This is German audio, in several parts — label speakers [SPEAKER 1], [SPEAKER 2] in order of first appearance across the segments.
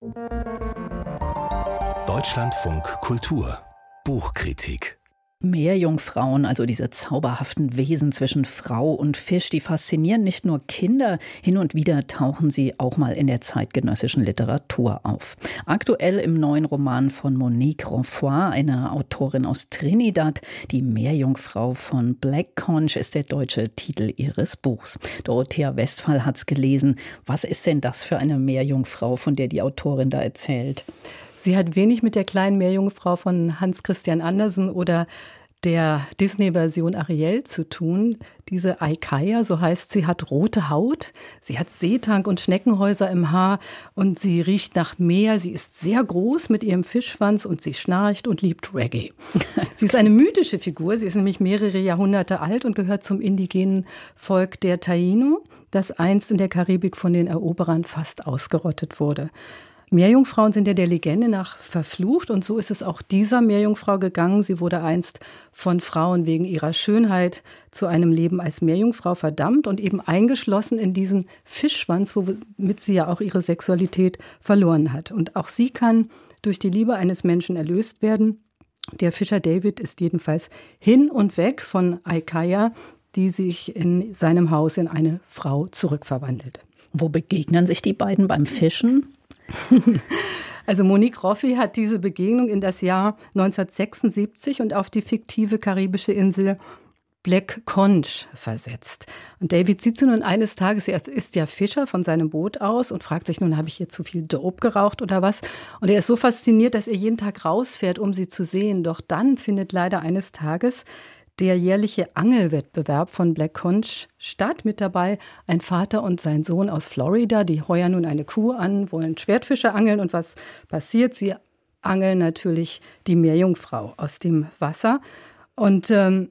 [SPEAKER 1] Deutschlandfunk Kultur Buchkritik.
[SPEAKER 2] Meerjungfrauen, also diese zauberhaften Wesen zwischen Frau und Fisch, die faszinieren nicht nur Kinder. Hin und wieder tauchen sie auch mal in der zeitgenössischen Literatur auf. Aktuell im neuen Roman von Monique Roffoy, einer Autorin aus Trinidad. Die Meerjungfrau von Black Conch ist der deutsche Titel ihres Buchs. Dorothea Westphal hat's gelesen. Was ist denn das für eine Meerjungfrau, von der die Autorin da erzählt?
[SPEAKER 3] Sie hat wenig mit der kleinen Meerjungfrau von Hans Christian Andersen oder der Disney-Version Ariel zu tun. Diese Aikaia, so heißt sie, hat rote Haut. Sie hat Seetank und Schneckenhäuser im Haar und sie riecht nach Meer. Sie ist sehr groß mit ihrem Fischschwanz und sie schnarcht und liebt Reggae. Sie ist eine mythische Figur. Sie ist nämlich mehrere Jahrhunderte alt und gehört zum indigenen Volk der Taino, das einst in der Karibik von den Eroberern fast ausgerottet wurde. Meerjungfrauen sind ja der Legende nach verflucht und so ist es auch dieser Meerjungfrau gegangen. Sie wurde einst von Frauen wegen ihrer Schönheit zu einem Leben als Meerjungfrau verdammt und eben eingeschlossen in diesen Fischschwanz, womit sie ja auch ihre Sexualität verloren hat. Und auch sie kann durch die Liebe eines Menschen erlöst werden. Der Fischer David ist jedenfalls hin und weg von Aikaia, die sich in seinem Haus in eine Frau zurückverwandelt.
[SPEAKER 2] Wo begegnen sich die beiden beim Fischen?
[SPEAKER 3] Also Monique Roffoy hat diese Begegnung in das Jahr 1976 und auf die fiktive karibische Insel Black Conch versetzt. Und David sieht sie nun eines Tages, er ist ja Fischer von seinem Boot aus und fragt sich nun, habe ich hier zu viel Dope geraucht oder was? Und er ist so fasziniert, dass er jeden Tag rausfährt, um sie zu sehen. Doch dann findet leider eines Tages der jährliche Angelwettbewerb von Black Conch statt. Mit dabei ein Vater und sein Sohn aus Florida. Die heuern nun eine Crew an, wollen Schwertfische angeln. Und was passiert? Sie angeln natürlich die Meerjungfrau aus dem Wasser. Und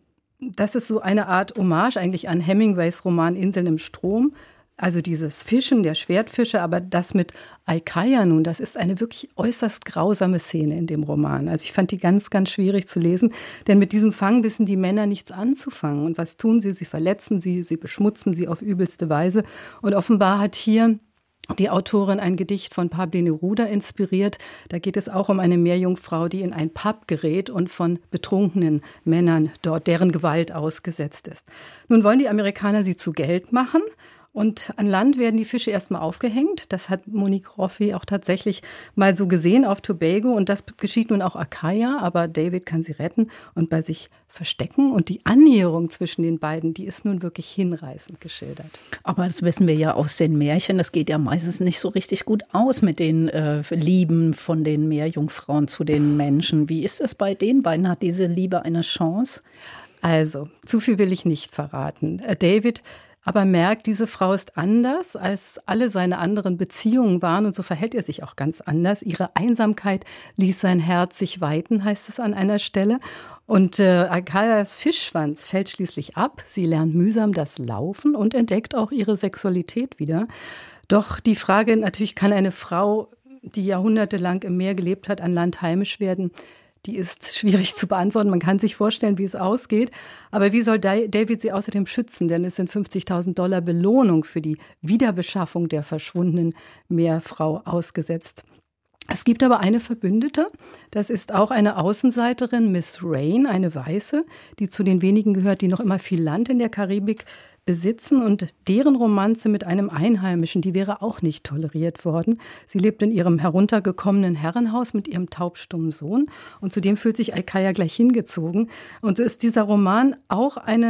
[SPEAKER 3] das ist so eine Art Hommage eigentlich an Hemingways Roman Inseln im Strom. Also dieses Fischen der Schwertfische, aber das mit Aikaia nun, das ist eine wirklich äußerst grausame Szene in dem Roman. Also ich fand die ganz, ganz schwierig zu lesen, denn mit diesem Fang wissen die Männer nichts anzufangen. Und was tun sie? Sie verletzen sie, sie beschmutzen sie auf übelste Weise. Und offenbar hat hier die Autorin ein Gedicht von Pablo Neruda inspiriert. Da geht es auch um eine Meerjungfrau, die in ein Pub gerät und von betrunkenen Männern dort, deren Gewalt ausgesetzt ist. Nun wollen die Amerikaner sie zu Geld machen. Und an Land werden die Fische erstmal aufgehängt. Das hat Monique Roffoy auch tatsächlich mal so gesehen auf Tobago. Und das geschieht nun auch Aikaia, aber David kann sie retten und bei sich verstecken. Und die Annäherung zwischen den beiden, die ist nun wirklich hinreißend geschildert.
[SPEAKER 2] Aber das wissen wir ja aus den Märchen. Das geht ja meistens nicht so richtig gut aus mit den Lieben von den Meerjungfrauen zu den Menschen. Wie ist das bei den beiden? Hat diese Liebe eine Chance?
[SPEAKER 3] Also, zu viel will ich nicht verraten. David aber merkt, diese Frau ist anders, als alle seine anderen Beziehungen waren. Und so verhält er sich auch ganz anders. Ihre Einsamkeit ließ sein Herz sich weiten, heißt es an einer Stelle. Und Aikaias Fischschwanz fällt schließlich ab. Sie lernt mühsam das Laufen und entdeckt auch ihre Sexualität wieder. Doch die Frage natürlich, kann eine Frau, die jahrhundertelang im Meer gelebt hat, an Land heimisch werden? Die ist schwierig zu beantworten. Man kann sich vorstellen, wie es ausgeht. Aber wie soll David sie außerdem schützen? Denn es sind $50.000 Belohnung für die Wiederbeschaffung der verschwundenen Meerfrau ausgesetzt. Es gibt aber eine Verbündete. Das ist auch eine Außenseiterin, Miss Rain, eine Weiße, die zu den wenigen gehört, die noch immer viel Land in der Karibik besitzen, und deren Romanze mit einem Einheimischen, die wäre auch nicht toleriert worden. Sie lebt in ihrem heruntergekommenen Herrenhaus mit ihrem taubstummen Sohn und zudem fühlt sich Aikaia gleich hingezogen. Und so ist dieser Roman auch ein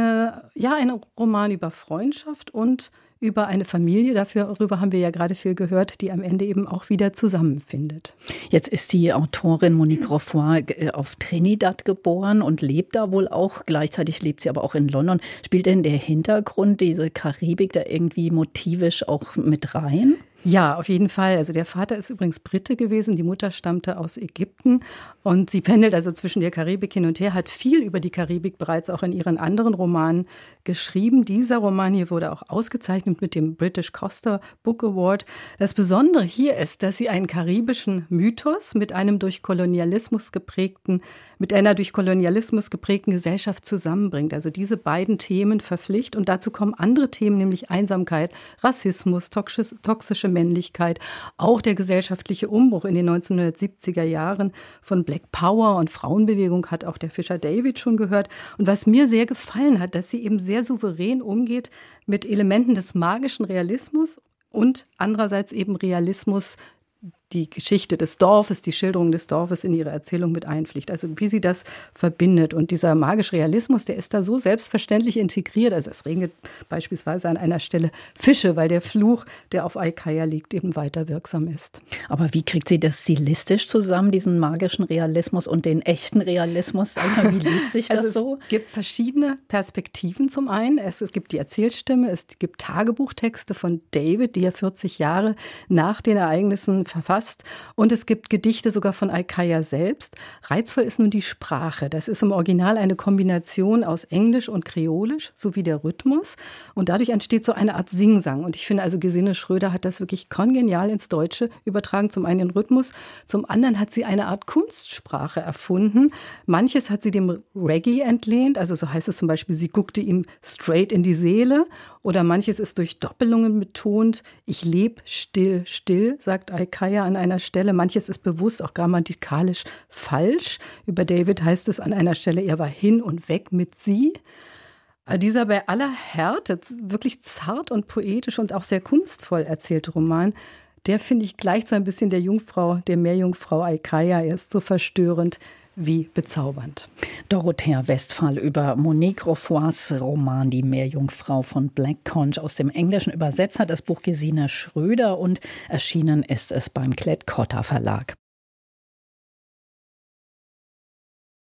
[SPEAKER 3] Roman über Freundschaft und über eine Familie, darüber haben wir ja gerade viel gehört, die am Ende eben auch wieder zusammenfindet.
[SPEAKER 2] Jetzt ist die Autorin Monique Roffoy auf Trinidad geboren und lebt da wohl auch. Gleichzeitig lebt sie aber auch in London. Spielt denn der Hintergrund, diese Karibik, da irgendwie motivisch auch mit rein?
[SPEAKER 3] Ja, auf jeden Fall. Also der Vater ist übrigens Brite gewesen, die Mutter stammte aus Ägypten und sie pendelt also zwischen der Karibik hin und her, hat viel über die Karibik bereits auch in ihren anderen Romanen geschrieben. Dieser Roman hier wurde auch ausgezeichnet mit dem British Costa Book Award. Das Besondere hier ist, dass sie einen karibischen Mythos mit einer durch Kolonialismus geprägten Gesellschaft zusammenbringt. Also diese beiden Themen verpflichtet und dazu kommen andere Themen, nämlich Einsamkeit, Rassismus, toxische Männlichkeit, auch der gesellschaftliche Umbruch in den 1970er Jahren von Black Power und Frauenbewegung hat auch der Fischer David schon gehört. Und was mir sehr gefallen hat, dass sie eben sehr souverän umgeht mit Elementen des magischen Realismus und andererseits eben Realismus, die Geschichte des Dorfes, die Schilderung des Dorfes in ihre Erzählung mit einfliegt. Also wie sie das verbindet. Und dieser magische Realismus, der ist da so selbstverständlich integriert. Also es regnet beispielsweise an einer Stelle Fische, weil der Fluch, der auf Ayakaya liegt, eben weiter wirksam ist.
[SPEAKER 2] Aber wie kriegt sie das stilistisch zusammen, diesen magischen Realismus und den echten Realismus? Also wie liest sich das so?
[SPEAKER 3] Es gibt verschiedene Perspektiven zum einen. Es gibt die Erzählstimme, es gibt Tagebuchtexte von David, die er 40 Jahre nach den Ereignissen verfasst. Und es gibt Gedichte sogar von Ayakaya selbst. Reizvoll ist nun die Sprache. Das ist im Original eine Kombination aus Englisch und Kreolisch sowie der Rhythmus. Und dadurch entsteht so eine Art Singsang. Und ich finde also, Gesine Schröder hat das wirklich kongenial ins Deutsche übertragen. Zum einen den Rhythmus, zum anderen hat sie eine Art Kunstsprache erfunden. Manches hat sie dem Reggae entlehnt. Also so heißt es zum Beispiel, sie guckte ihm straight in die Seele. Oder manches ist durch Doppelungen betont. Ich lebe still, still, sagt Ayakaya an einer Stelle. Manches ist bewusst auch grammatikalisch falsch. Über David heißt es an einer Stelle, er war hin und weg mit sie. Dieser bei aller Härte, wirklich zart und poetisch und auch sehr kunstvoll erzählte Roman, der, finde ich, gleicht so ein bisschen der Meerjungfrau Ayakaya. Er ist so verstörend wie bezaubernd.
[SPEAKER 2] Dorothea Westphal über Monique Roffois Roman Die Meerjungfrau von Black Conch. Aus dem Englischen übersetzt hat das Buch Gesine Schröder und erschienen ist es beim Klett-Cotta Verlag.